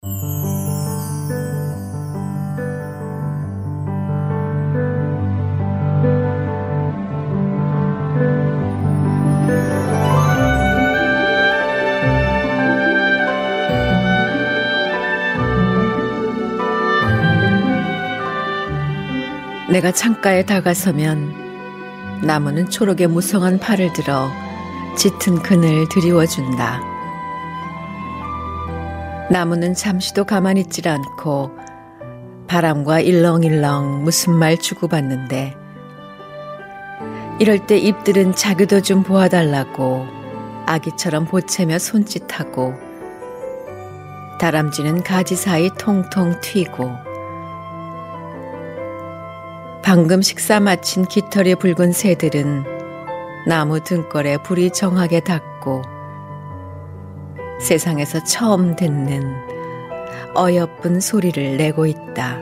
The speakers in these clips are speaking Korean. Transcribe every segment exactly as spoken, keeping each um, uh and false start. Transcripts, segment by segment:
내가 창가에 다가서면 나무는 초록의 무성한 팔을 들어 짙은 그늘 드리워준다. 나무는 잠시도 가만히 있질 않고 바람과 일렁일렁 무슨 말 주고받는데 이럴 때 잎들은 자기도 좀 보아달라고 아기처럼 보채며 손짓하고 다람쥐는 가지 사이 통통 튀고 방금 식사 마친 깃털의 붉은 새들은 나무 등골에 불이 정하게 닿고 세상에서 처음 듣는 어여쁜 소리를 내고 있다.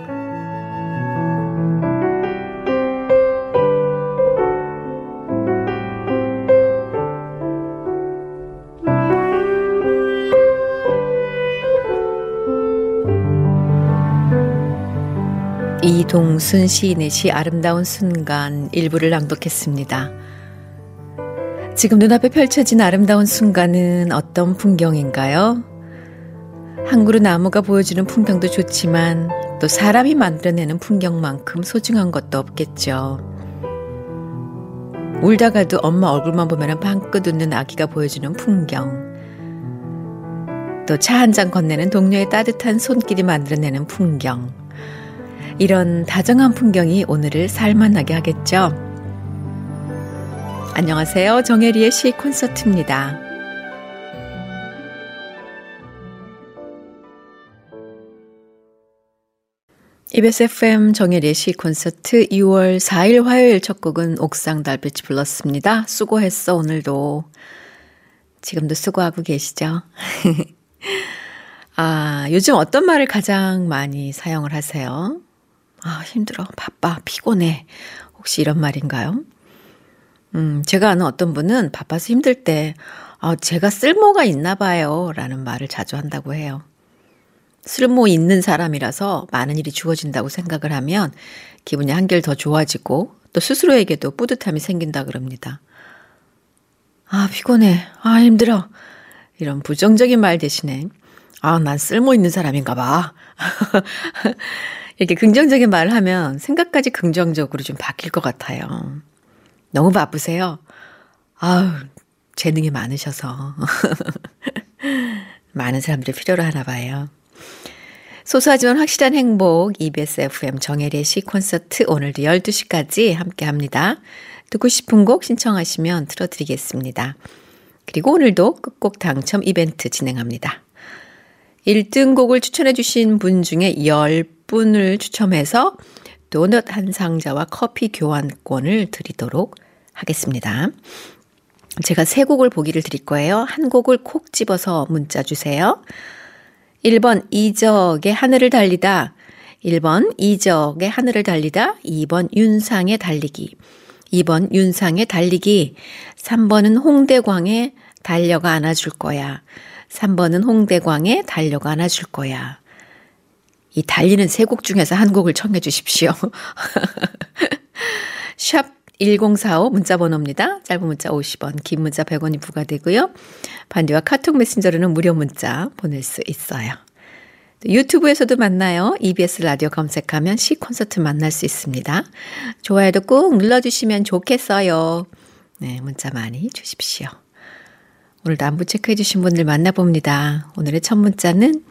이동순 시인의 시 아름다운 순간 일부를 낭독했습니다. 지금 눈앞에 펼쳐진 아름다운 순간은 어떤 풍경인가요? 한 그루 나무가 보여주는 풍경도 좋지만 또 사람이 만들어내는 풍경만큼 소중한 것도 없겠죠. 울다가도 엄마 얼굴만 보면 방긋 웃는 아기가 보여주는 풍경, 또 차 한 잔 건네는 동료의 따뜻한 손길이 만들어내는 풍경, 이런 다정한 풍경이 오늘을 살만하게 하겠죠. 안녕하세요. 정혜리의 시 콘서트입니다. 이비에스 에프엠 정혜리의 시 콘서트 이월 사일 화요일 첫 곡은 옥상 달빛이 불렀습니다. 수고했어 오늘도. 지금도 수고하고 계시죠? 아, 요즘 어떤 말을 가장 많이 사용을 하세요? 아, 힘들어, 바빠, 피곤해. 혹시 이런 말인가요? 음, 제가 아는 어떤 분은 바빠서 힘들 때, 아, 제가 쓸모가 있나 봐요. 라는 말을 자주 한다고 해요. 쓸모 있는 사람이라서 많은 일이 주어진다고 생각을 하면 기분이 한결 더 좋아지고 또 스스로에게도 뿌듯함이 생긴다 그럽니다. 아, 피곤해. 아, 힘들어. 이런 부정적인 말 대신에, 아, 난 쓸모 있는 사람인가 봐. 이렇게 긍정적인 말을 하면 생각까지 긍정적으로 좀 바뀔 것 같아요. 너무 바쁘세요? 아우, 재능이 많으셔서. 많은 사람들이 필요로 하나 봐요. 소소하지만 확실한 행복, 이비에스 에프엠 정혜리의 시 콘서트 오늘도 열두 시까지 함께합니다. 듣고 싶은 곡 신청하시면 틀어드리겠습니다. 그리고 오늘도 끝곡 당첨 이벤트 진행합니다. 일 등 곡을 추천해 주신 분 중에 십 분을 추첨해서 도넛 한 상자와 커피 교환권을 드리도록 하겠습니다. 제가 세 곡을 보기를 드릴 거예요. 한 곡을 콕 집어서 문자 주세요. 일 번 이적의 하늘을 달리다, 일 번 이적의 하늘을 달리다, 이 번 윤상의 달리기, 이 번 윤상의 달리기, 삼 번은 홍대광의 달려가 안아줄 거야, 삼 번은 홍대광의 달려가 안아줄 거야. 이 달리는 세 곡 중에서 한 곡을 청해 주십시오. 샵 일공사오 문자 번호입니다. 짧은 문자 오십 원, 긴 문자 백 원이 부과되고요. 반디와 카톡 메신저로는 무료 문자 보낼 수 있어요. 유튜브에서도 만나요. 이비에스 라디오 검색하면 시 콘서트 만날 수 있습니다. 좋아요도 꼭 눌러주시면 좋겠어요. 네, 문자 많이 주십시오. 오늘도 안부 체크해 주신 분들 만나봅니다. 오늘의 첫 문자는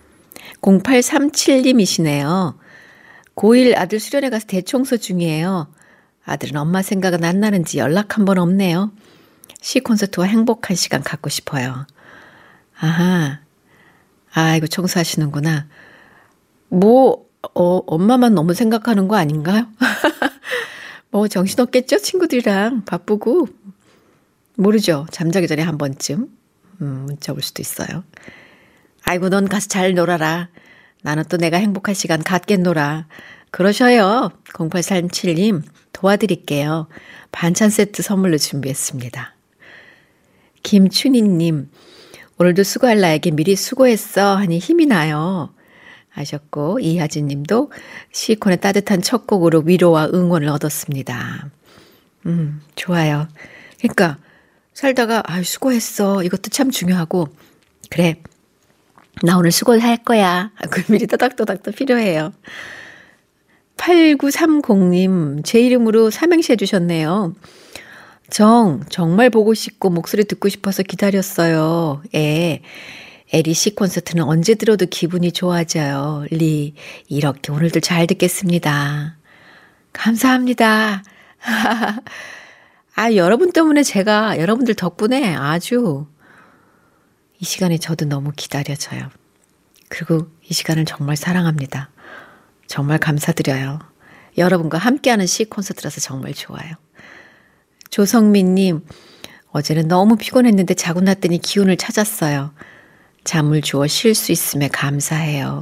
공팔삼칠님이시네요. 고일 아들 수련회 가서 대청소 중이에요. 아들은 엄마 생각은 안 나는지 연락 한 번 없네요. 시 콘서트와 행복한 시간 갖고 싶어요. 아하, 아이고 청소하시는구나. 뭐 어, 엄마만 너무 생각하는 거 아닌가요? 뭐 정신없겠죠? 친구들이랑 바쁘고. 모르죠. 잠자기 전에 한 번쯤 음, 문자 올 수도 있어요. 아이고 넌 가서 잘 놀아라. 나는 또 내가 행복한 시간 갖겠노라. 그러셔요. 공팔삼칠님 도와드릴게요. 반찬 세트 선물로 준비했습니다. 김춘희님, 오늘도 수고할 나에게 미리 수고했어 하니 힘이 나요. 하셨고 이하진 님도 시콘의 따뜻한 첫 곡으로 위로와 응원을 얻었습니다. 음, 좋아요. 그러니까 살다가 아 수고했어. 이것도 참 중요하고 그래. 나 오늘 수고할 거야. 그 미리 떠닥떠닥도 필요해요. 팔구삼공 님 제 이름으로 삼행시 해주셨네요. 정, 정말 보고 싶고 목소리 듣고 싶어서 기다렸어요. 에, 에리 씨 콘서트는 언제 들어도 기분이 좋아져요. 리, 이렇게 오늘도 잘 듣겠습니다. 감사합니다. 아, 여러분 때문에 제가, 여러분들 덕분에 아주 이 시간에 저도 너무 기다려져요. 그리고 이 시간을 정말 사랑합니다. 정말 감사드려요. 여러분과 함께하는 시 콘서트라서 정말 좋아요. 조성민님, 어제는 너무 피곤했는데 자고 났더니 기운을 찾았어요. 잠을 주워 쉴 수 있음에 감사해요.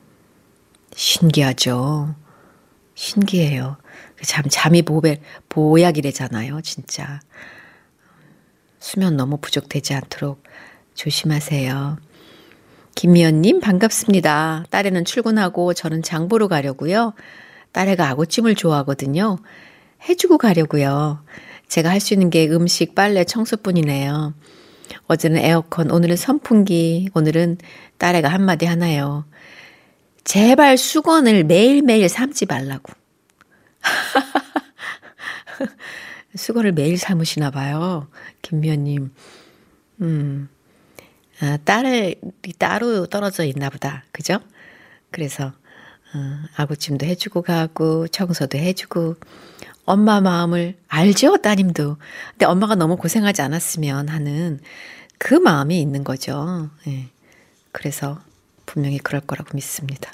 신기하죠? 신기해요. 잠, 잠이 보배, 보약이래잖아요, 진짜. 수면 너무 부족되지 않도록 조심하세요. 김미연님, 반갑습니다. 딸애는 출근하고 저는 장 보러 가려고요. 딸애가 아구찜을 좋아하거든요. 해주고 가려고요. 제가 할 수 있는 게 음식, 빨래, 청소뿐이네요. 어제는 에어컨, 오늘은 선풍기, 오늘은 딸애가 한마디 하나요. 제발 수건을 매일매일 삶지 말라고. 수건을 매일 삶으시나 봐요. 김미연님. 음, 아, 딸이 따로 떨어져 있나 보다. 그죠? 그래서 어, 아구찜도 해주고 가고 청소도 해주고 엄마 마음을 알죠? 따님도. 근데 엄마가 너무 고생하지 않았으면 하는 그 마음이 있는 거죠. 예. 그래서 분명히 그럴 거라고 믿습니다.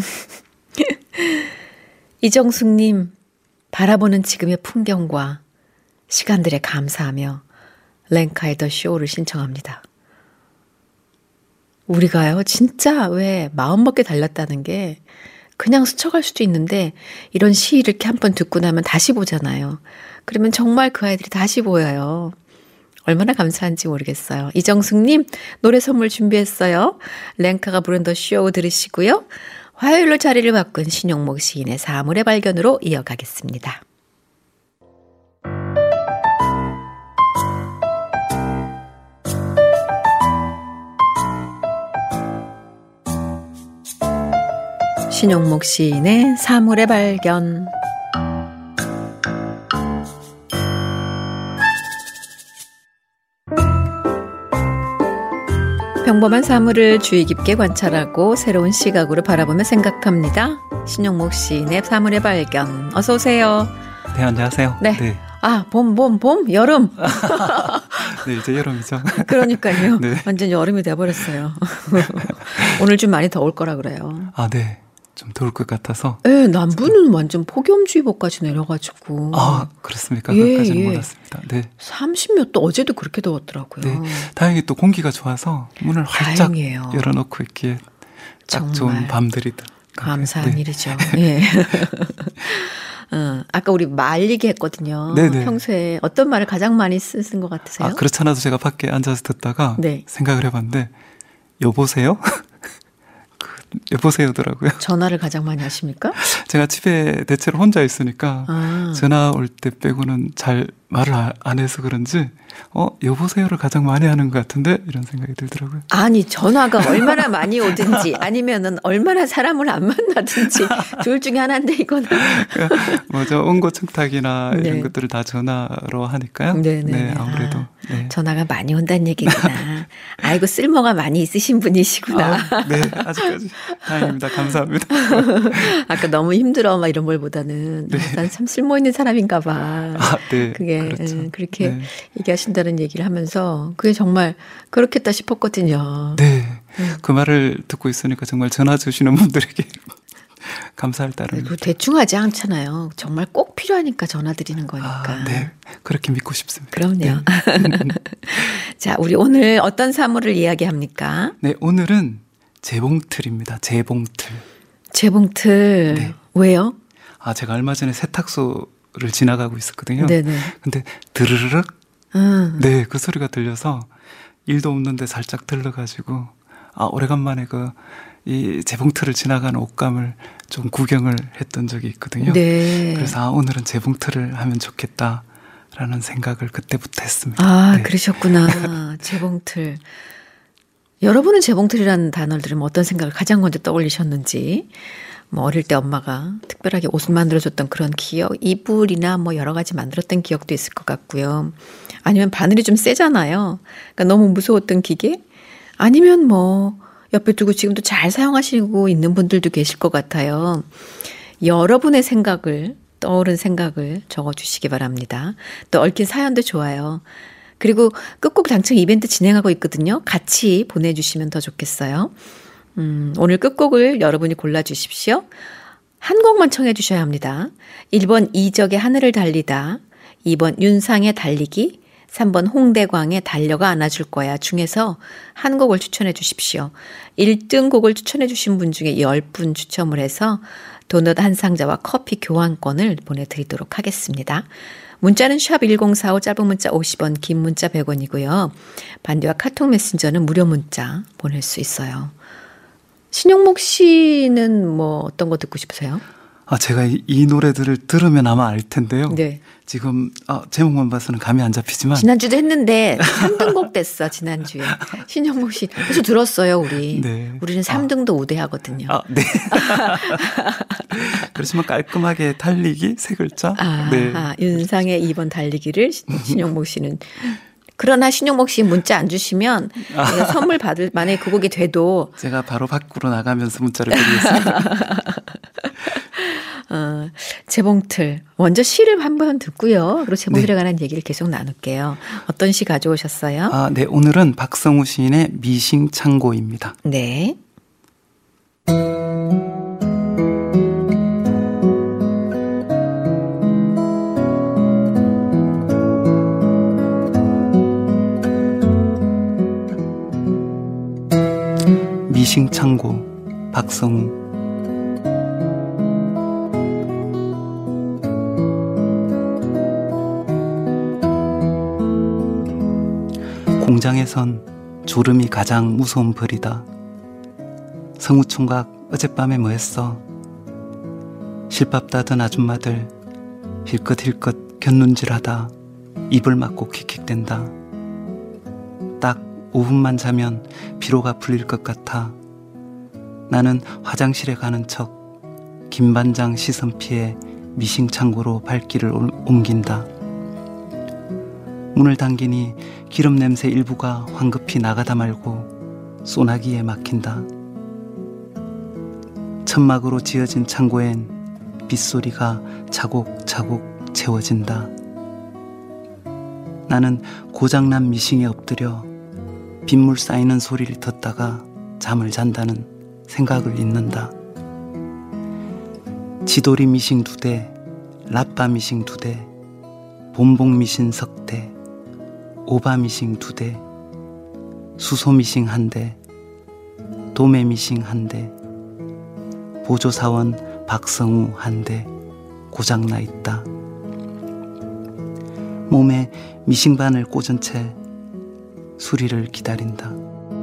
이정숙님, 바라보는 지금의 풍경과 시간들에 감사하며 랭카의 더 쇼를 신청합니다. 우리가요, 진짜 왜 마음먹게 달렸다는 게 그냥 스쳐갈 수도 있는데 이런 시를 이렇게 한 번 듣고 나면 다시 보잖아요. 그러면 정말 그 아이들이 다시 보여요. 얼마나 감사한지 모르겠어요. 이정숙님, 노래 선물 준비했어요. 랭카가 부른 더 쇼 들으시고요. 화요일로 자리를 바꾼 신용목 시인의 사물의 발견으로 이어가겠습니다. 신용목 시인의 사물의 발견. 평범한 사물을 주의 깊게 관찰하고 새로운 시각으로 바라보며 생각합니다. 신용목 시인의 사물의 발견. 어서 오세요. 네, 안녕하세요. 네. 네. 아, 봄, 봄, 봄, 여름. 네, 이제 여름이죠. 그러니까요. 네. 완전 여름이 돼버렸어요. 오늘 좀 많이 더울 거라 그래요. 아, 네. 좀 더울 것 같아서. 네, 남부는 완전 폭염주의보까지 내려가지고. 아, 그렇습니까? 예, 그것까지는 예. 몰랐습니다. 네. 삼십 몇 도, 어제도 그렇게 더웠더라고요. 네. 다행히 또 공기가 좋아서 문을 활짝 다행이에요. 열어놓고 있기에 딱 좋은 밤들이다. 감사한 네. 일이죠. 예. 어, 아까 우리 말리기 했거든요. 네네. 평소에 어떤 말을 가장 많이 쓰신 것 같으세요? 아, 그렇잖아도 제가 밖에 앉아서 듣다가 네. 생각을 해봤는데 여보세요? 여보세요더라고요. 전화를 가장 많이 하십니까? 제가 집에 대체로 혼자 있으니까 아. 전화 올 때 빼고는 잘 말을 안 해서 그런지 어 여보세요를 가장 많이 하는 것 같은데 이런 생각이 들더라고요. 아니 전화가 얼마나 많이 오든지 아니면은 얼마나 사람을 안 만나든지 둘 중에 하나인데 이거는 그러니까 뭐죠 온고청탁이나 네. 이런 것들을 다 전화로 하니까요. 네네. 네, 아무래도 아, 네. 전화가 많이 온다는 얘기구나. 아이고 쓸모가 많이 있으신 분이시구나. 아, 네, 아직까지 다행입니다. 감사합니다. 아까 너무 힘들어 막 이런 말보다는 네. 난 참 쓸모 있는 사람인가 봐. 아, 네. 그게 그렇죠. 음, 그렇게 네. 얘기하신다는 얘기를 하면서 그게 정말 그렇겠다 싶었거든요. 네. 음. 그 말을 듣고 있으니까 정말 전화 주시는 분들에게 감사할 따름입니다. 대충 하지 않잖아요. 정말 꼭 필요하니까 전화 드리는 거니까. 아, 네. 그렇게 믿고 싶습니다. 그럼요. 네. 자, 우리 오늘 어떤 사물을 이야기합니까? 네, 오늘은 재봉틀입니다. 재봉틀. 재봉틀. 네. 왜요? 아, 제가 얼마 전에 세탁소를 지나가고 있었거든요. 네네. 근데 드르르륵 음. 네, 그 소리가 들려서 일도 없는데 살짝 들러가지고 아 오래간만에 그 이 재봉틀을 지나가는 옷감을 좀 구경을 했던 적이 있거든요. 네. 그래서 아, 오늘은 재봉틀을 하면 좋겠다라는 생각을 그때부터 했습니다. 아, 네. 그러셨구나. 재봉틀. 여러분은 재봉틀이라는 단어를 들으면 어떤 생각을 가장 먼저 떠올리셨는지, 뭐 어릴 때 엄마가 특별하게 옷을 만들어줬던 그런 기억, 이불이나 뭐 여러 가지 만들었던 기억도 있을 것 같고요. 아니면 바늘이 좀 세잖아요. 그러니까 너무 무서웠던 기계? 아니면 뭐 옆에 두고 지금도 잘 사용하시고 있는 분들도 계실 것 같아요. 여러분의 생각을, 떠오른 생각을 적어주시기 바랍니다. 또 얽힌 사연도 좋아요. 그리고 끝곡 당첨 이벤트 진행하고 있거든요. 같이 보내주시면 더 좋겠어요. 음, 오늘 끝곡을 여러분이 골라주십시오. 한 곡만 청해 주셔야 합니다. 일 번 이적의 하늘을 달리다, 이 번 윤상의 달리기, 삼 번 홍대광의 달려가 안아줄 거야 중에서 한 곡을 추천해 주십시오. 일 등 곡을 추천해 주신 분 중에 십 분 추첨을 해서 도넛 한 상자와 커피 교환권을 보내드리도록 하겠습니다. 문자는 샵 일공사오, 짧은 문자 오십 원, 긴 문자 백 원이고요. 반디와 카톡 메신저는 무료 문자 보낼 수 있어요. 신용목 씨는 뭐 어떤 거 듣고 싶으세요? 아, 제가 이, 이 노래들을 들으면 아마 알 텐데요. 네. 지금 아, 제목만 봐서는 감이 안 잡히지만 지난주도 했는데 삼 등곡 됐어, 지난주에. 신용목 씨. 그래서 들었어요, 우리. 네. 우리는 삼 등도 우대하거든요. 아, 네. 그렇지만 깔끔하게 달리기 세 글자. 아, 네. 아, 윤상의 이 번 달리기를 신용목 씨는. 그러나 신용목 씨 문자 안 주시면 제가 선물 받을, 만약에 그 곡이 돼도 제가 바로 밖으로 나가면서 문자를 드리겠습니다. 어, 재봉틀. 먼저 시를 한번 듣고요. 그리고 재봉틀에 관한 얘기를 계속 나눌게요. 어떤 시 가져오셨어요? 아, 네. 오늘은 박성우 시인의 미싱창고입니다. 네. 미싱창고, 박성우. 공장에선 졸음이 가장 무서운 벌이다. 성우총각 어젯밤에 뭐 했어? 실밥 따던 아줌마들 힐끗힐끗 곁눈질하다 입을 막고 킥킥댄다. 딱 오 분만 자면 피로가 풀릴 것 같아. 나는 화장실에 가는 척 김반장 시선 피해 미싱창고로 발길을 옮긴다. 문을 당기니 기름 냄새 일부가 황급히 나가다 말고 소나기에 막힌다. 천막으로 지어진 창고엔 빗소리가 차곡차곡 채워진다. 나는 고장난 미싱에 엎드려 빗물 쌓이는 소리를 듣다가 잠을 잔다는 생각을 잊는다. 지돌이 미싱 두 대, 라빠 미싱 두 대, 본봉 미싱 석 대, 오바 미싱 두 대, 수소 미싱 한 대, 도매 미싱 한 대, 보조사원 박성우 한 대 고장나 있다. 몸에 미싱반을 꽂은 채 수리를 기다린다.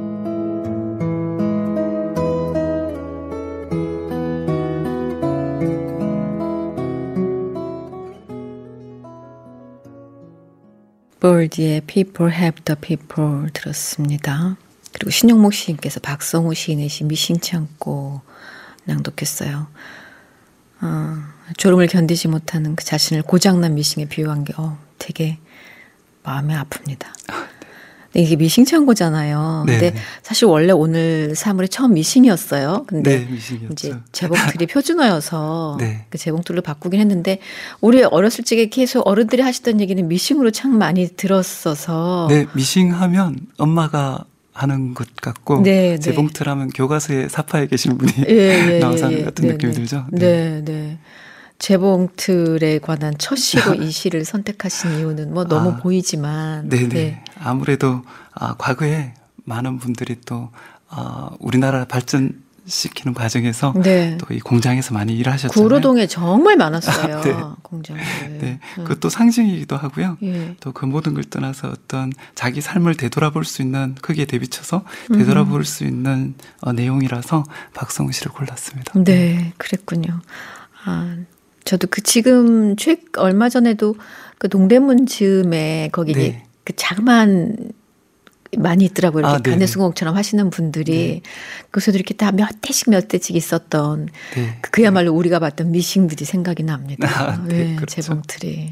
볼디의 People Help the People 들었습니다. 그리고 신용목 시인께서 박성우 시인의 시 미싱창고 낭독했어요. 어, 졸음을 견디지 못하는 그 자신을 고장난 미싱에 비유한 게 어, 되게 마음이 아픕니다. 근데 이게 미싱창고잖아요. 네. 근데 사실 원래 오늘 사물이 처음 미싱이었어요. 근데 네, 미싱이었죠. 이제 재봉틀이 표준어여서 네. 그 재봉틀로 바꾸긴 했는데 우리 어렸을 적에 계속 어른들이 하시던 얘기는 미싱으로 참 많이 들었어서 네, 미싱하면 엄마가 하는 것 같고 네, 재봉틀 하면 교과서에 사파에 계신 분이 예, 예, 나와서 하는 예, 것 같은 네, 느낌이 네. 들죠. 네, 네. 재봉틀에 관한 첫 시로 이 시를 선택하신 이유는 뭐 너무 아, 보이지만 네네. 네. 아무래도 아, 과거에 많은 분들이 또 아, 우리나라 발전 시키는 과정에서 네. 또 이 공장에서 많이 일하셨잖아요. 구로동에 정말 많았어요. 네. 공장들. 네. 그것도 상징이기도 하고요. 예. 또 그 모든 걸 떠나서 어떤 자기 삶을 되돌아볼 수 있는 거기에 대비쳐서 되돌아볼 음. 수 있는 어, 내용이라서 박성훈 씨를 골랐습니다. 네, 그랬군요. 아, 저도 그 지금 최 얼마 전에도 그 동대문 즈음에 거기 네. 그 자그마한 많이 있더라고요. 이렇게 아, 간해수공처럼 하시는 분들이. 네. 그래서도 이렇게 다 몇 대씩 몇 대씩 있었던 네. 그야말로 우리가 봤던 미싱들이 생각이 납니다. 아, 네, 네, 그렇죠. 재봉틀이.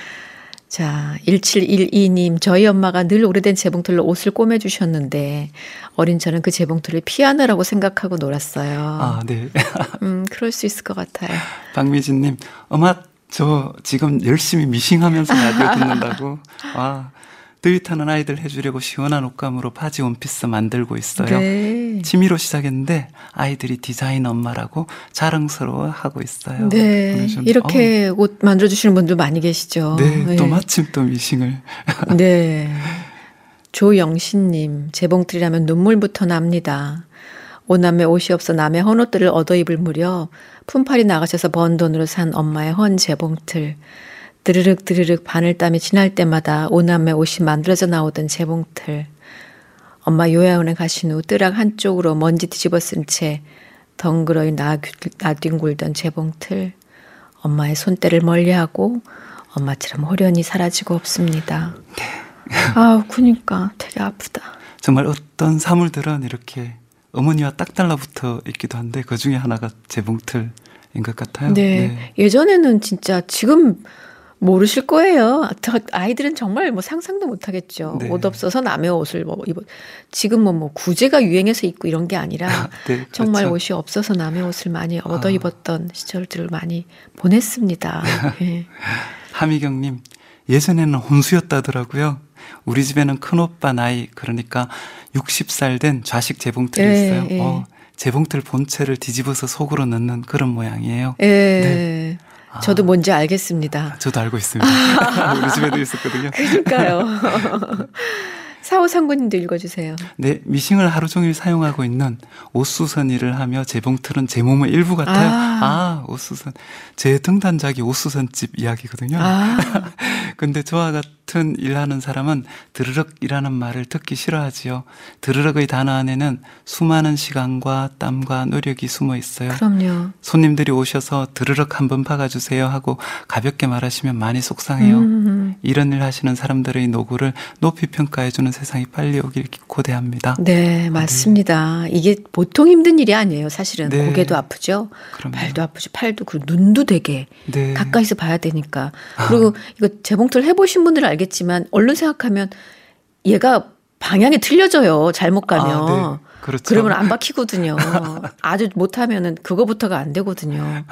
자, 일칠일이 님, 저희 엄마가 늘 오래된 재봉틀로 옷을 꼬매주셨는데 어린 저는 그 재봉틀을 피아노라고 생각하고 놀았어요. 아, 네. 음, 그럴 수 있을 것 같아요. 박미진님, 엄마 저 지금 열심히 미싱하면서 라디오 듣는다고. 와. 더위 타는 아이들 해주려고 시원한 옷감으로 바지 원피스 만들고 있어요. 네. 취미로 시작했는데 아이들이 디자인 엄마라고 자랑스러워하고 있어요. 네, 이렇게 어. 옷 만들어주시는 분들 많이 계시죠. 네, 네. 또 마침 또 미싱을. 네, 조영신님, 재봉틀이라면 눈물부터 납니다. 오남매 옷이 없어 남의 헌 옷들을 얻어 입을 무렵 품팔이 나가셔서 번 돈으로 산 엄마의 헌 재봉틀. 드르륵 드르륵 바늘땀이 지날 때마다 오남매 옷이 만들어져 나오던 재봉틀. 엄마 요양원에 가신 후 뜨락 한쪽으로 먼지 뒤집어 쓴 채 덩그러니 나뒹굴던 재봉틀. 엄마의 손때를 멀리하고 엄마처럼 호련히 사라지고 없습니다. 네. 아우, 그러니까 되게 아프다. 정말 어떤 사물들은 이렇게 어머니와 딱 달라붙어 있기도 한데 그 중에 하나가 재봉틀인 것 같아요. 네. 네. 예전에는 진짜 지금 모르실 거예요. 아이들은 정말 뭐 상상도 못 하겠죠. 네. 옷 없어서 남의 옷을 뭐 입어. 지금은 뭐 구제가 유행해서 입고 이런 게 아니라 네, 정말 그렇죠. 옷이 없어서 남의 옷을 많이 얻어 입었던 아. 시절들을 많이 보냈습니다. 네. 하미경님, 예전에는 혼수였다더라고요. 우리 집에는 큰오빠 나이, 그러니까 육십 살 된 좌식 재봉틀이 네, 있어요. 네. 어, 재봉틀 본체를 뒤집어서 속으로 넣는 그런 모양이에요. 네. 네. 저도 뭔지 알겠습니다. 저도 알고 있습니다. 우리 집에도 있었거든요. 그러니까요. 사오삼구님도 읽어주세요. 네, 미싱을 하루 종일 사용하고 있는 옷수선 일을 하며 재봉틀은 제 몸의 일부 같아요. 아, 아 옷수선. 제 등단작이 옷수선집 이야기거든요. 아. 근데 저와 같은 일하는 사람은 드르륵이라는 말을 듣기 싫어하지요. 드르륵의 단어 안에는 수많은 시간과 땀과 노력이 숨어 있어요. 그럼요. 손님들이 오셔서 드르륵 한번 박아주세요 하고 가볍게 말하시면 많이 속상해요. 음. 이런 일 하시는 사람들의 노고를 높이 평가해주는 세상이 빨리 오길 고대합니다. 네, 맞습니다. 네. 이게 보통 힘든 일이 아니에요. 사실은 네. 고개도 아프죠. 그럼요. 발도 아프죠. 팔도 그 눈도 되게 네. 가까이서 봐야 되니까. 그리고 아. 이거 재봉틀 해보신 분들은 알겠지만 얼른 생각하면 얘가 방향이 틀려져요. 잘못 가면. 아, 네. 그렇죠. 그러면 안 박히거든요. 아주 못하면은 그거부터가 안 되거든요.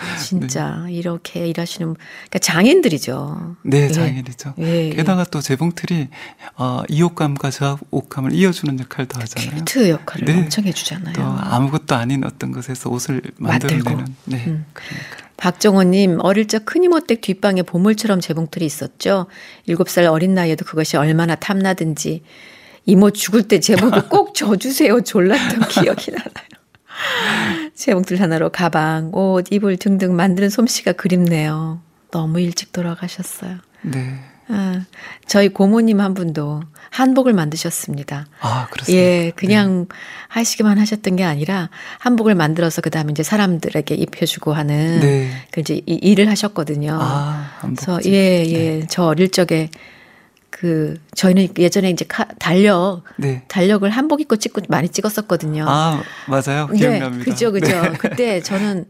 진짜 네. 이렇게 일하시는 그러니까 장인들이죠. 네, 장인이죠. 예. 게다가 또 재봉틀이 어, 이 옷감과 저 옷감을 이어주는 역할도 하잖아요. 퀼트 역할을 네. 엄청 해주잖아요. 또 아무것도 아닌 어떤 것에서 옷을 만들어내는. 네, 음. 그러니까. 박정호님, 어릴 적 큰이모댁 뒷방에 보물처럼 재봉틀이 있었죠. 일곱 살 어린 나이에도 그것이 얼마나 탐나든지 이모 죽을 때 제목을 꼭 줘주세요. 졸랐던 기억이 나나요. 재봉틀 하나로 가방, 옷, 이불 등등 만드는 솜씨가 그립네요. 너무 일찍 돌아가셨어요. 네. 아, 저희 고모님 한 분도 한복을 만드셨습니다. 아, 그렇습니까? 예, 그냥 네. 하시기만 하셨던 게 아니라 한복을 만들어서 그 다음에 이제 사람들에게 입혀주고 하는 네. 그 이제 이 일을 하셨거든요. 아, 한복집. 그래서 예, 예, 네. 저 어릴 적에 그 저희는 예전에 이제 카, 달력, 네. 달력을 한복 입고 찍고 많이 찍었었거든요. 아, 맞아요. 기억납니다. 네, 그죠, 그죠. 네. 그때 저는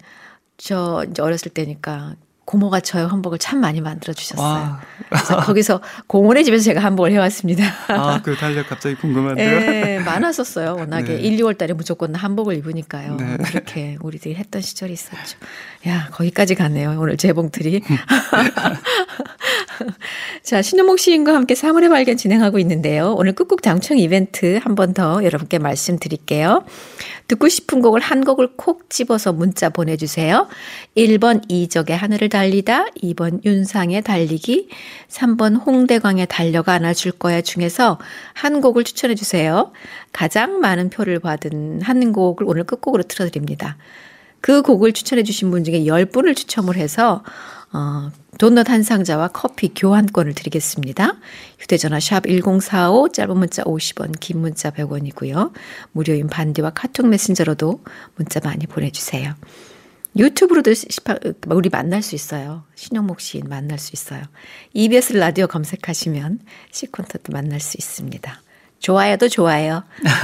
저 이제 어렸을 때니까. 고모가 저의 한복을 참 많이 만들어 주셨어요. 그래서 거기서 고모네 집에서 제가 한복을 해왔습니다. 아, 그 달력 갑자기 궁금한데요. 네, 많았었어요. 워낙에 네. 일, 이월 달에 무조건 한복을 입으니까요. 네. 그렇게 우리들이 했던 시절이 있었죠. 야, 거기까지 갔네요. 오늘 재봉틀이. 자, 신효목 시인과 함께 사물의 발견 진행하고 있는데요. 오늘 끝곡 당첨 이벤트 한 번 더 여러분께 말씀드릴게요. 듣고 싶은 곡을 한 곡을 콕 집어서 문자 보내주세요. 일 번 이적의 하늘을 달리다, 이 번 윤상의 달리기, 삼 번 홍대광의 달려가 안아줄 거야 중에서 한 곡을 추천해 주세요. 가장 많은 표를 받은 한 곡을 오늘 끝곡으로 틀어드립니다. 그 곡을 추천해 주신 분 중에 열 분을 추첨을 해서 어, 도넛 한 상자와 커피 교환권을 드리겠습니다. 휴대전화 샵 일공사오, 짧은 문자 오십 원, 긴 문자 백 원이고요. 무료인 반디와 카톡 메신저로도 문자 많이 보내주세요. 유튜브로도 우리 만날 수 있어요. 신효목 시인 만날 수 있어요. 이비에스 라디오 검색하시면 시콘서트 만날 수 있습니다. 좋아요도 좋아요.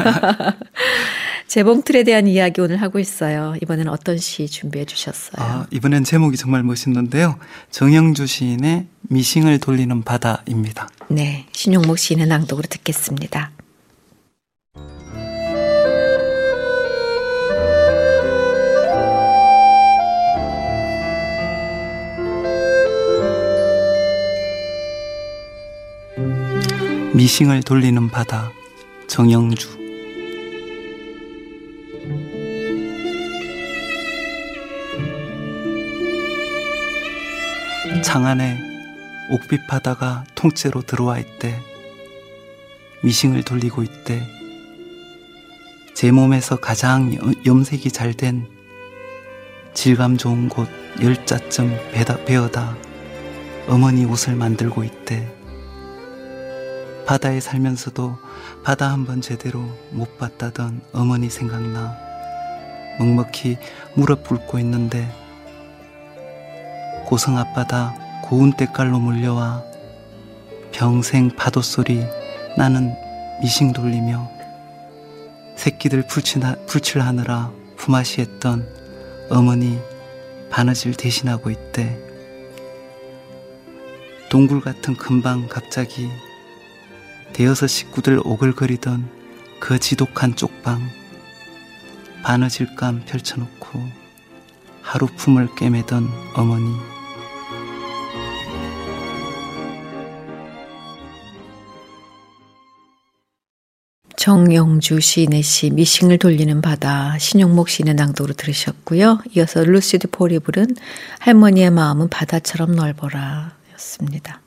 재봉틀에 대한 이야기 오늘 하고 있어요. 이번에는 어떤 시 준비해 주셨어요? 아, 이번엔 제목이 정말 멋있는데요. 정영주 시인의 미싱을 돌리는 바다입니다. 네, 신용목 시인의 낭독으로 듣겠습니다. 미싱을 돌리는 바다, 정영주. 창안에 옥빛 바다가 통째로 들어와 있대. 미싱을 돌리고 있대. 제 몸에서 가장 염색이 잘된 질감 좋은 곳 열자쯤 베어다 어머니 옷을 만들고 있대. 바다에 살면서도 바다 한번 제대로 못 봤다던 어머니 생각나. 먹먹히 무릎 꿇고 있는데 고성 앞바다 고운 때깔로 몰려와 평생 파도 소리 나는 미싱 돌리며 새끼들 풀칠하느라 품앗이했던 어머니 바느질 대신하고 있대. 동굴 같은 금방 갑자기 대여섯 식구들 오글거리던 그 지독한 쪽방 바느질감 펼쳐놓고 하루 품을 꿰매던 어머니. 정영주 시인의 시 미싱을 돌리는 바다, 신용목 시인의 낭독으로 들으셨고요. 이어서 루시드 폴이 부른 할머니의 마음은 바다처럼 넓어라 였습니다.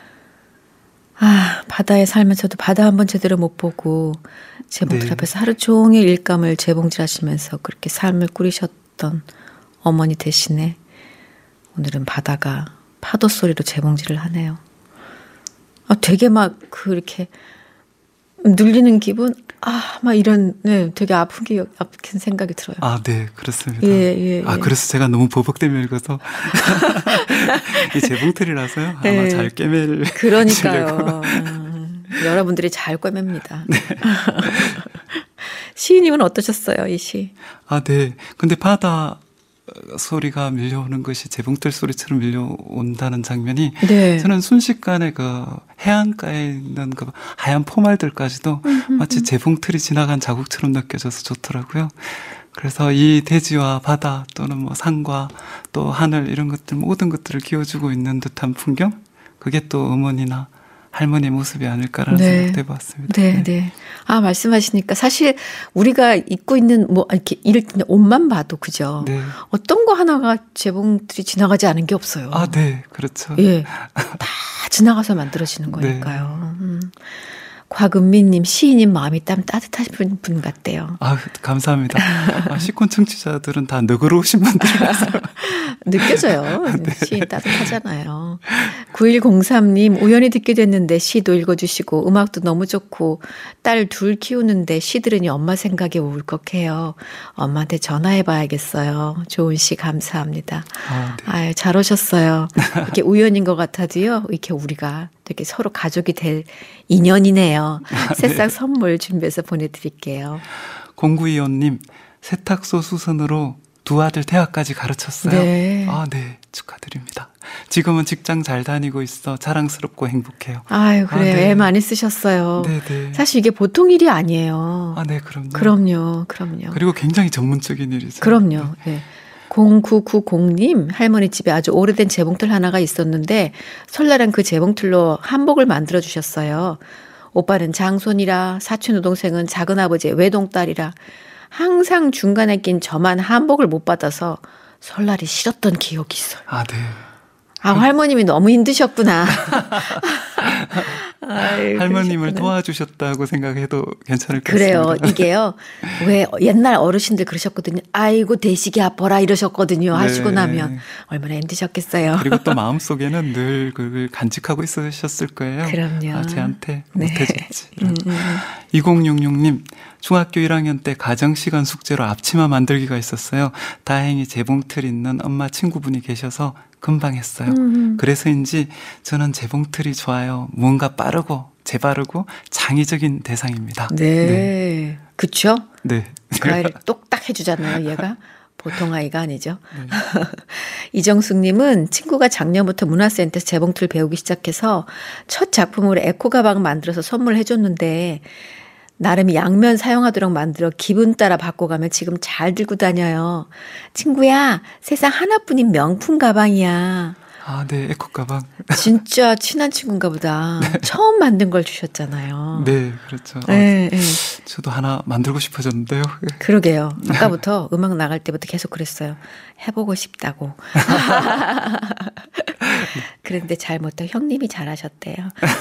아, 바다에 살면서도 바다 한번 제대로 못 보고 재봉틀 네. 앞에서 하루 종일 일감을 재봉질하시면서 그렇게 삶을 꾸리셨던 어머니 대신에 오늘은 바다가 파도 소리로 재봉질을 하네요. 아, 되게 막 그렇게 눌리는 기분? 아, 막 이런, 네, 되게 아프게, 아픈 생각이 들어요. 아, 네, 그렇습니다. 예, 예, 아, 예. 그래서 제가 너무 버벅대며 읽어서. 이 재봉틀이라서요. 아마 네. 잘 꿰맬. 그러니까요. 음, 여러분들이 잘 꿰맵니다. 네. 시인님은 어떠셨어요, 이 시? 아, 네. 근데 바다 소리가 밀려오는 것이 재봉틀 소리처럼 밀려온다는 장면이 네. 저는 순식간에 그 해안가에 있는 그 하얀 포말들까지도 마치 재봉틀이 지나간 자국처럼 느껴져서 좋더라고요. 그래서 이 대지와 바다 또는 뭐 산과 또 하늘 이런 것들 모든 것들을 기워주고 있는 듯한 풍경, 그게 또 어머니나 할머니 모습이 아닐까라는 네. 생각도 해봤습니다. 네, 네, 네. 아, 말씀하시니까 사실 우리가 입고 있는 뭐 이렇게 이럴 때 옷만 봐도 그죠. 네. 어떤 거 하나가 재봉틀이 지나가지 않은 게 없어요. 아, 네, 그렇죠. 예, 다 지나가서 만들어지는 거니까요. 네. 음. 곽은미님, 시인님 마음이 땀 따뜻하신 분 같대요. 아, 감사합니다. 아, 시콘 청취자들은 다 너그러우신 분들이라서. 느껴져요. 네. 시인 따뜻하잖아요. 구일공삼님, 우연히 듣게 됐는데 시도 읽어주시고 음악도 너무 좋고 딸 둘 키우는데 시 들으니 엄마 생각이 울컥해요. 엄마한테 전화해봐야겠어요. 좋은 시 감사합니다. 아, 네. 아유, 잘 오셨어요. 이렇게 우연인 것 같아도요. 이렇게 우리가 되게 서로 가족이 될 인연이네요. 아, 새싹 네. 선물 준비해서 보내드릴게요. 공구이원님, 세탁소 수선으로 두 아들 대학까지 가르쳤어요. 네. 아, 네. 축하드립니다. 지금은 직장 잘 다니고 있어 자랑스럽고 행복해요. 아유, 그래요. 아, 네. 애 많이 쓰셨어요. 네네. 사실 이게 보통 일이 아니에요. 아, 네, 그럼요. 그럼요. 그럼요. 그리고 굉장히 전문적인 일이죠. 그럼요. 네. 공구구공님 할머니 집에 아주 오래된 재봉틀 하나가 있었는데 설날엔 그 재봉틀로 한복을 만들어 주셨어요. 오빠는 장손이라 사촌 여동생은 작은아버지의 외동딸이라 항상 중간에 낀 저만 한복을 못 받아서 설날이 싫었던 기억이 있어요. 아, 네. 아, 할머님이 너무 힘드셨구나. 아유, 할머님을 그러셨구나. 도와주셨다고 생각해도 괜찮을 것 그래요. 같습니다. 이게요. 왜 옛날 어르신들 그러셨거든요. 아이고 대식이 아파라 이러셨거든요. 하시고 네. 나면 얼마나 힘드셨겠어요. 그리고 또 마음속에는 늘 그걸 간직하고 있으셨을 거예요. 그럼요. 아, 쟤한테 네. 못해줬지. 음, 음. 이공육육님 중학교 일 학년 때 가정시간 숙제로 앞치마 만들기가 있었어요. 다행히 재봉틀 있는 엄마 친구분이 계셔서 금방 했어요. 음. 그래서인지 저는 재봉틀이 좋아요. 무언가 빠르고 재바르고 창의적인 대상입니다. 네. 네. 그쵸? 네. 그 아이를 똑딱 해주잖아요. 얘가. 보통 아이가 아니죠. 네. 이정숙님은 친구가 작년부터 문화센터에서 재봉틀 배우기 시작해서 첫 작품으로 에코 가방 만들어서 선물해줬는데 나름 양면 사용하도록 만들어 기분 따라 바꿔가며 지금 잘 들고 다녀요. 친구야, 세상 하나뿐인 명품 가방이야. 아, 네, 에코 가방. 진짜 친한 친구인가 보다. 네. 처음 만든 걸 주셨잖아요. 네, 그렇죠. 네, 어, 네. 저도 하나 만들고 싶어졌는데요. 그러게요. 아까부터 음악 나갈 때부터 계속 그랬어요. 해보고 싶다고. 그런데 잘 못하고 형님이 잘하셨대요.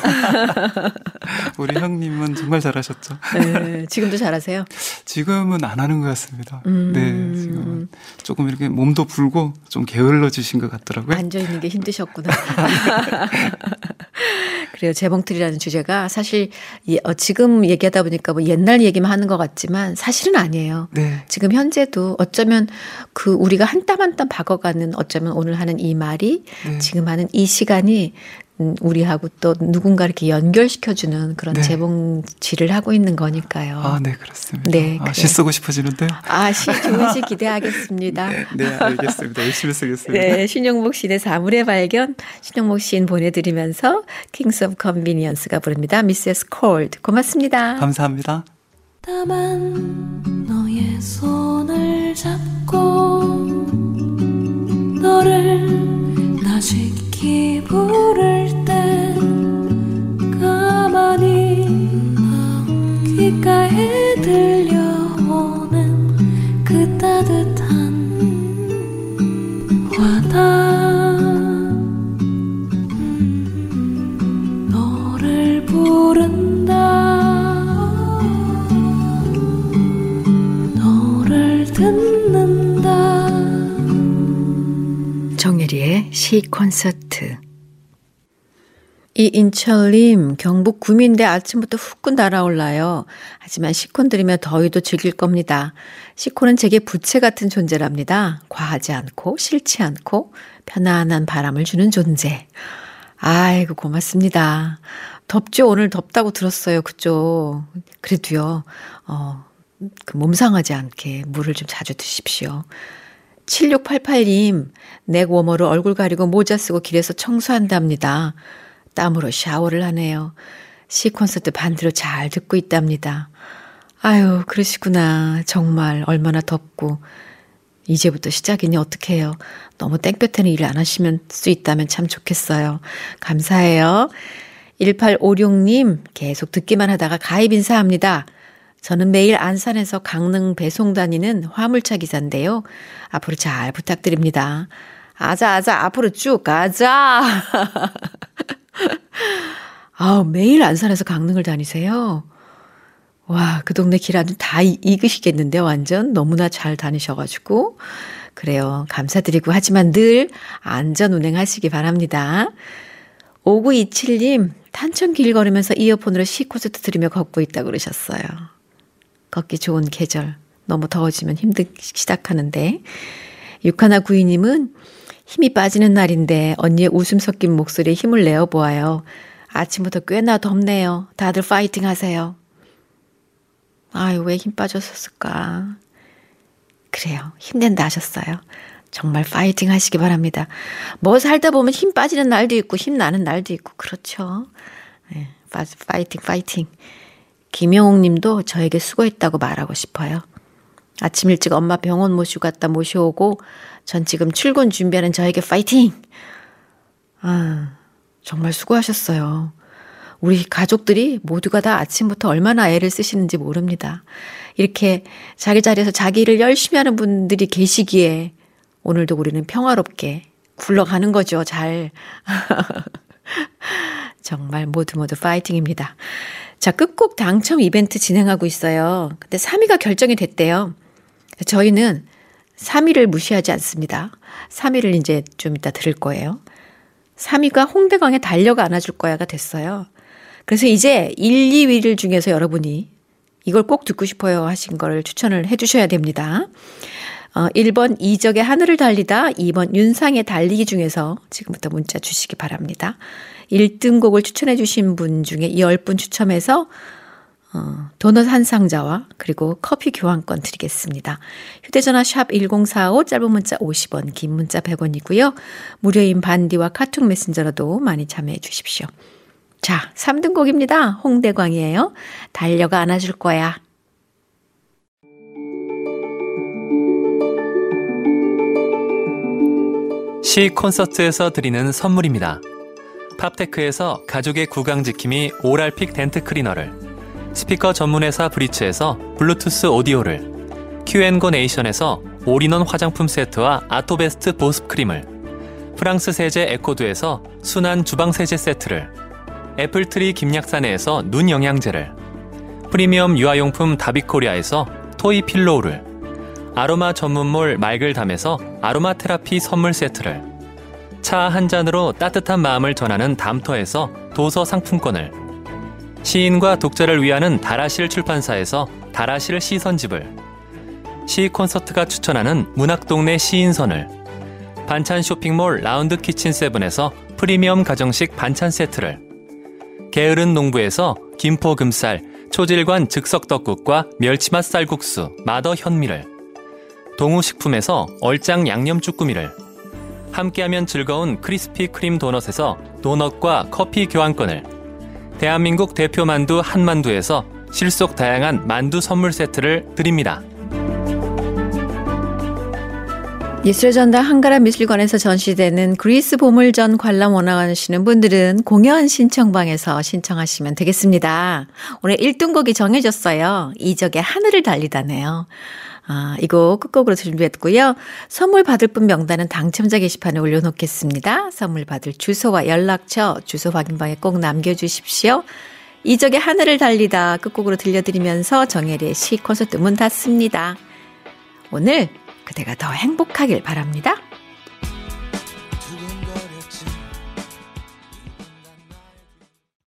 우리 형님은 정말 잘하셨죠. 네, 지금도 잘하세요? 지금은 안 하는 것 같습니다. 음. 네, 지금은 조금 이렇게 몸도 불고 좀 게을러지신 것 같더라고요. 앉아있는 게 힘드셨구나. 그래요. 재봉틀이라는 주제가 사실 어, 지금 얘기하다 보니까 뭐 옛날 얘기만 하는 것 같지만 사실은 아니에요. 네. 지금 현재도 어쩌면 그 우리가 한 땀 한 땀 박아가는 어쩌면 오늘 하는 이 말이 네. 지금 하는 이 시간이 우리하고 또 누군가 이렇게 연결시켜주는 그런 네. 재봉질을 하고 있는 거니까요. 아, 네, 그렇습니다. 네, 아, 시 쓰고 싶어지는데요. 아, 시 좋은 시 기대하겠습니다. 네, 네, 알겠습니다. 열심히 쓰겠습니다. 네, 신용복 시인의 사물의 발견, 신용복 시인 보내드리면서 Kings of Convenience가 부릅니다. 미세스 Cold. 고맙습니다. 감사합니다. 다만 너의 손을 잡고 너를 나직히 부를 때 가만히 귓가에 들려오는 그 따뜻한 와닿아 음, 너를 부른다 너를 듣는다 정혜리의 시 콘서트. 이인철님, 경북 구민대 아침부터 후끈 날아올라요. 하지만 시콘 들으며 더위도 즐길 겁니다. 시콘은 제게 부채 같은 존재랍니다. 과하지 않고 싫지 않고 편안한 바람을 주는 존재. 아이고 고맙습니다. 덥죠? 오늘 덥다고 들었어요. 그죠? 그래도요. 어, 그 몸 상하지 않게 물을 좀 자주 드십시오. 칠육팔팔님, 넥워머로 얼굴 가리고 모자 쓰고 길에서 청소한답니다. 땀으로 샤워를 하네요. 시 콘서트 반대로 잘 듣고 있답니다. 아유, 그러시구나. 정말 얼마나 덥고. 이제부터 시작이니 어떡해요. 너무 땡볕에는 일 안 하시면 수 있다면 참 좋겠어요. 감사해요. 일팔오육님, 계속 듣기만 하다가 가입 인사합니다. 저는 매일 안산에서 강릉 배송 다니는 화물차 기사인데요. 앞으로 잘 부탁드립니다. 아자 아자 앞으로 쭉 가자. 아, 매일 안산에서 강릉을 다니세요? 와, 그 동네 길 아주 다 익으시겠는데 완전 너무나 잘 다니셔가지고. 그래요. 감사드리고 하지만 늘 안전 운행하시기 바랍니다. 오구이칠님, 탄천길 걸으면서 이어폰으로 시 콘서트 들으며 걷고 있다고 그러셨어요. 걷기 좋은 계절. 너무 더워지면 힘들기 시작하는데. 육하나구이님은 힘이 빠지는 날인데 언니의 웃음 섞인 목소리에 힘을 내어보아요. 아침부터 꽤나 덥네요. 다들 파이팅 하세요. 아유, 왜 힘 빠졌었을까. 그래요. 힘낸다 하셨어요. 정말 파이팅 하시기 바랍니다. 뭐 살다 보면 힘 빠지는 날도 있고 힘 나는 날도 있고 그렇죠. 네, 파이팅 파이팅. 김영옥 님도 저에게 수고했다고 말하고 싶어요. 아침 일찍 엄마 병원 모시고 갔다 모셔오고 전 지금 출근 준비하는 저에게 파이팅! 아, 정말 수고하셨어요. 우리 가족들이 모두가 다 아침부터 얼마나 애를 쓰시는지 모릅니다. 이렇게 자기 자리에서 자기 일을 열심히 하는 분들이 계시기에 오늘도 우리는 평화롭게 굴러가는 거죠. 잘. 정말 모두 모두 파이팅입니다. 자, 끝곡 당첨 이벤트 진행하고 있어요. 근데 삼 위가 결정이 됐대요. 저희는 삼 위를 무시하지 않습니다. 삼 위를 이제 좀 이따 들을 거예요. 삼 위가 홍대광의 달려가 안아줄 거야가 됐어요. 그래서 이제 일, 이 위를 중에서 여러분이 이걸 꼭 듣고 싶어요 하신 거를 추천을 해 주셔야 됩니다. 어, 일 번 이적의 하늘을 달리다, 이 번 윤상의 달리기 중에서 지금부터 문자 주시기 바랍니다. 일 등 곡을 추천해 주신 분 중에 열 분 추첨해서 어, 도넛 한 상자와 그리고 커피 교환권 드리겠습니다. 휴대전화 샵 일공사오, 짧은 문자 오십 원, 긴 문자 백 원이고요. 무료인 반디와 카톡 메신저로도 많이 참여해 주십시오. 자, 삼 등 곡입니다. 홍대광이에요. 달려가 안아줄 거야. 시 콘서트에서 드리는 선물입니다. 팝테크에서 가족의 구강지킴이 오랄픽 덴트 클리너를, 스피커 전문회사 브리츠에서 블루투스 오디오를, 큐앤고 네이션에서 올인원 화장품 세트와 아토베스트 보습 크림을, 프랑스 세제 에코두에서 순한 주방세제 세트를, 애플트리 김약사네에서 눈 영양제를, 프리미엄 유아용품 다비코리아에서 토이 필로우를, 아로마 전문몰 말글담에서 아로마 테라피 선물 세트를, 차 한 잔으로 따뜻한 마음을 전하는 담터에서 도서 상품권을, 시인과 독자를 위하는 다라실 출판사에서 다라실 시선집을, 시 콘서트가 추천하는 문학동네 시인선을, 반찬 쇼핑몰 라운드 키친세븐에서 프리미엄 가정식 반찬 세트를, 게으른 농부에서 김포 금쌀, 초질관 즉석떡국과 멸치맛 쌀국수, 마더 현미를, 동우식품에서 얼짱 양념 쭈꾸미를, 함께하면 즐거운 크리스피 크림 도넛에서 도넛과 커피 교환권을, 대한민국 대표 만두 한만두에서 실속 다양한 만두 선물 세트를 드립니다. 예술의 전당 한가라 미술관에서 전시되는 그리스 보물전 관람 원하시는 분들은 공연 신청방에서 신청하시면 되겠습니다. 오늘 일 등 곡이 정해졌어요. 이적의 하늘을 달리다네요. 아, 이거 끝곡으로 준비했고요. 선물 받을 분 명단은 당첨자 게시판에 올려놓겠습니다. 선물 받을 주소와 연락처, 주소 확인방에 꼭 남겨주십시오. 이적의 하늘을 달리다 끝곡으로 들려드리면서 정혜리의 시 콘서트 문 닫습니다. 오늘 그대가 더 행복하길 바랍니다.